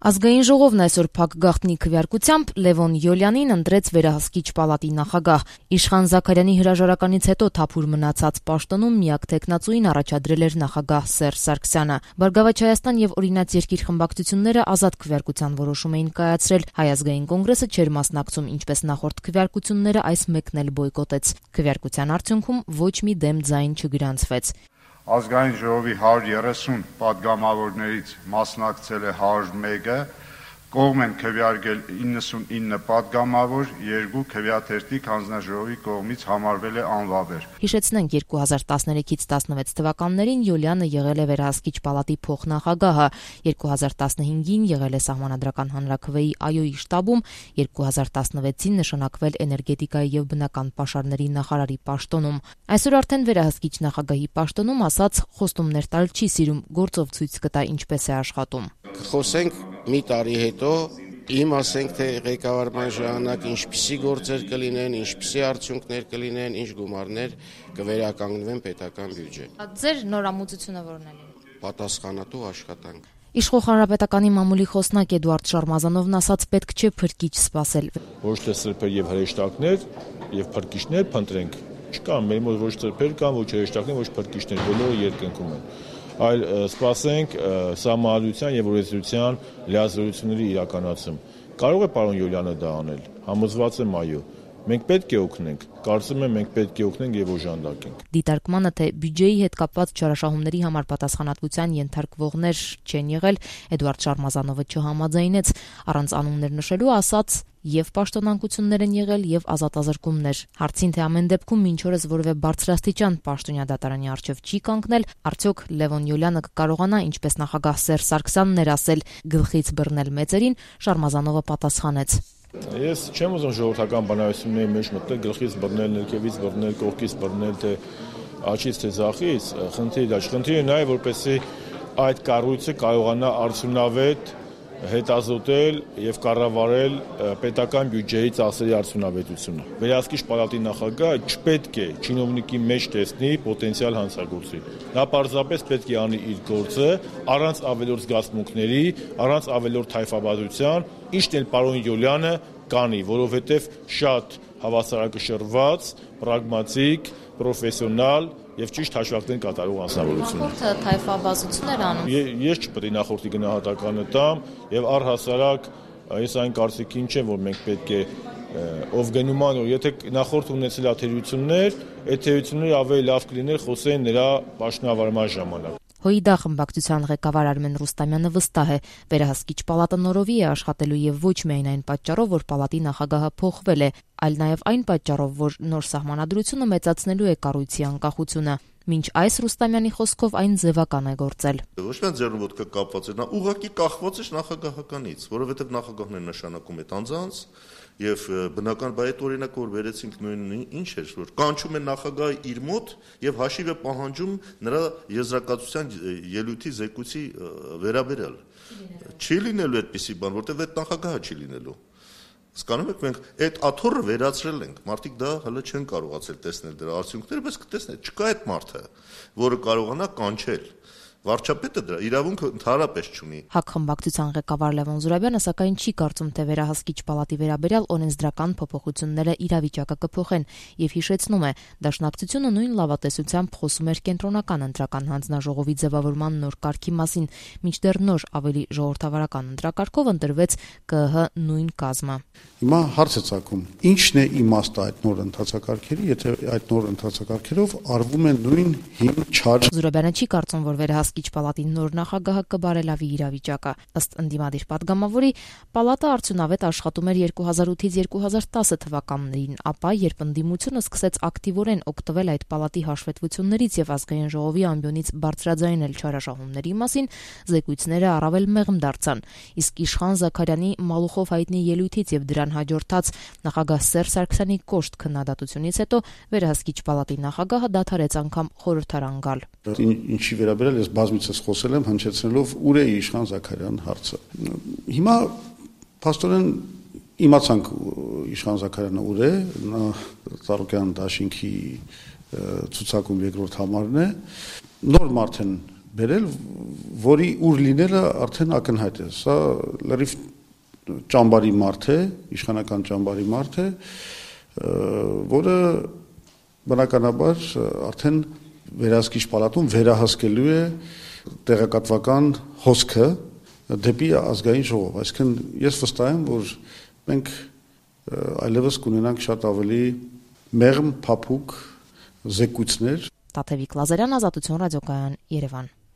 Ազգային ժողովն այսօր փակ գաղտնի քվեարկությամբ Լևոն Յոլյանին ընտրեց Վերահսկիչ պալատի նախագահ։ Իշխան Զաքարյանի հրաժարականից հետո թափուր մնացած պաշտոնում միակ թեկնածուին առաջադրել էր նախագահ Սերժ Սարգսյանը։ Բարգավաճ Հայաստան եւ Օրինաց երկիր խմբակցությունները ազատ քվեարկության որոշում էին կայացրել։ Հայ ազգային կոնգրեսը չէր մասնակցում, ինչպես նախորդ քվեարկությունները, այս մեկն էլ բոյկոտեց։ Քվեարկության արդյունքում ոչ մի դեմ ձայն չգրանցվեց։ Ազգային ժողովի 130 պատգամավորներից մասնակցել է 101-ը, կողմ են քվեարկել 99 պատգամավոր, 2 քվեաթերթիկ հանձնաժողովի կողմից համարվել է անվավեր։ Հիշեցնենք 2013-ից 16 թվականներին Յոլյանը եղել է Վերահսկիչ պալատի փոխնախագահը, 2015-ին եղել է Սահմանադրական հանրաքվեի ԱՅՈ-ի շտաբում, 2016-ին նշանակվել էներգետիկայի եւ բնական պաշարների նախարարի պաշտոնում։ Այսօր արդեն Վերահսկիչ նախագահի պաշտոնում ասած խոստումներ տալ չի սիրում, գործով ցույց կտա ինչպես է աշխատում։ Խոսենք մի տարի հետո, իմ ասենք թե ղեկավարման ժամանակ ինչպիսի գործեր կլինեն, ինչպիսի արդյունքներ կլինեն, ինչ գումարներ կվերականգնվեն պետական բյուջե։ Ձեր նորամուծությունը որն է։ Պատասխանատու աշխատանք։ Իշխող Հանրապետականի մամուլի խոսնակ Էդուարդ Շարմազանովն ասաց, պետք չէ փրկիչ սպասել։ Ոչ թե սրբեր եւ հրեշտակներ եւ փրկիչներ փնտրենք։ Չկան մեր մոտ ոչ սրբեր կան, ոչ հրեշտակներ, ոչ փրկիչներ, բոլորը երկնքում են։ Այլ սպասենք սահմանադրության եւ օրենսդրության լիազորությունների իրականացում։ Կարող է պարոն Յոլյանը դա անել։ Համոզված եմ, այո։ Մենք պետք է օգնենք, կարծում եմ մենք պետք է օգնենք եւ օժանդակենք։ Դիտարկմանը, թե բյուջեի հետ կապված չարաշահումների համար պատասխանատվության ենթարկվողներ չեն եղել, Էդուարդ Շարմազանովը չհամաձայնեց, առանց անուններ նշելու ասաց, եւ պաշտոնանկություններ են եղել եւ ազատազրկումներ։ Հարցին, թե ամեն դեպքում մինչ օրս որևէ բարձրաստիճան պաշտոնյա դատարանի առջեւ չի կանգնել, արդյոք Լևոն Յոլյանը կկարողանա, ինչպես նախագահ Սերժ Սարգսյանն էր ասել, գլխից բռնել մեծերին, Շարմազանովը պատասխանեց. Ես չեմ ուզում ժողովրդական բանավեճությունների մեջ մտնել, գլխից բռնել, ներքևից բռնել, կողքից բռնել, թե աչից թե ձախից, խնդիրը նա է, որպեսզի այդ կառույցը կարողանա արդյունավետ հետազոտել եւ կառավարել պետական բյուջեի ծախսերի արդյունավետությունը։ Վերահսկիչ պալատի նախագահը չպետք է չինովնիկի մեջ տեսնի պոտենցիալ հանցագործի։ Նա պարզապես պետք է անի իր գործը առանց ավելորդ զգացմունքների, առանց ավելորդ թայֆաբազության, ինչն էլ պարոն Յոլյանը կանի, որովհետեւ շատ հավասարակշռված, պրագմատիկ, պրոֆեսիոնալ եւ ճիշտ հաշվարկներ կատարող անձնավորություն։ Նախորդը թայֆաբազություն էր անում։ Ես չպետք է նախորդի գնահատականը տամ եւ առհասարակ ես այն կարծիքին չեմ, որ մենք պետք է ով գնում ան, եթե նախորդ ունեցել աթերություններ, այդ թերությունները ավելի լավ կլիներ խոսեն նրա պաշտոնավարման ժամանակ։ ՀՅԴ խմբակցության ղեկավար Արմեն Ռուստամյանը վստահ է, Վերահսկիչ պալատը նորովի է աշխատելու եւ ոչ միայն այն պատճառով, որ պալատի նախագահը փոխվել է, այլ նաեւ այն պատճառով, որ նոր սահմանադրությունը մեծացնելու է կառույցի անկախությունը։ Մինչ այս Ռուստամյանի խոսքով այն ձևական է գործել։ Ոչ միայն ձեռնոտքը կապված է, նա ուղղակի կախված է նախագահականից, որովհետև նախագահն է նշանակում այդ անձանց եւ բնական այդ օրինակը որ վերեցինք նույնն ինչ էր, որ կանչում է նախագահը իր մոտ եւ հաշիվ է պահանջում նրա եզրակացության ելույթի զեկույցի վերաբերյալ։ Չի լինելու այդպիսի բան, որտեղ այդ նախագահը չի լինելու։ Հասկանում եք, մենք այդ աթոռը վերացրել ենք, մարդիկ դա հələ չեն կարողացել տեսնել դրա արդյունքները, բայց կտեսնեն, չկա այդ մարդը, որը կարողանա կանչել։ Վարչապետը դրա իրավունքը ընդհանրապես չունի։ ՀԱԿ խմբակցության ղեկավար Լևոն Զուրաբյանը սակայն չի կարծում, թե Վերահսկիչ պալատի վերաբերյալ օրենսդրական փոփոխությունները իրավիճակը կփոխեն եւ հիշեցնում է, դաշնակցությունը նույն լավատեսությամբ խոսում էր կենտրոնական ընտրական հանձնաժողովի ձևավորման նոր կարգի մասին, մինչդեռ նոր ավելի ժողովրդավարական ընտրակարգով ընտրվեց ԿԸՀ նույն կազմը։ Հիմա հարց է ծագում. ինչն է իմաստը այդ նոր ընթացակարգերի, եթե այդ նոր ընթացակարգերով արվում է նույն հին չար։ Զուրաբյանը չի կարծում, որ Վերահսկիչ պալատի նոր նախագահը կբարելավի իրավիճակը։ Ըստ ընդդիմադիր պատգամավորի, պալատը արդյունավետ աշխատում էր 2008-ից 2010 թվականներին, ապա երբ ընդդիմությունը սկսեց ակտիվորեն օգտվել այդ պալատի հաշվետվություններից եւ ազգային ժողովի ամբիոնից բարձրաձայնել չարաշահումների մասին, զեկույցները առավել մեղմ դարձան։ Իսկ Իշխան Զաքարյանի Մալուխով հայտնի ելույթից եւ դրան հաջորդած նախագահ Սերժ Սարգսյանի կոշտ քննադատությունից հետո Վերահսկիչ պալատի նախագահը դադարեց անգամ խորհրդարան գալ։ Ինչի վերաբերյալ ես բազմիցս խոսել եմ, հնչեցնելով ուր է Իշխան Զաքարյան հարցը։ Հիմա փաստորեն իմացանք Իշխան Զաքարյանը ուր է, նա Ծառուկյան դաշինքի ցուցակում երկրորդ համարն է, նոր մարդ են բերել, որի ուր լինելը արդեն ակնհայտ է։ Սա լրիվ ճամբարի մարդ է, իշխանական ճամբարի մարդ է, որը բնականաբար արդեն վերահսկիչ պալատում վերահսկելու է տեղեկատվական հոսքը դեպի ազգային ժողով։ Այսինքն ես վստահ եմ, որ մենք այլևս կունենանք շատ ավելի մեղմ, փափուկ զեկույցներ։ Տաթևիկ Լազարյան, Ազատություն ռադիոկայան, Երևան։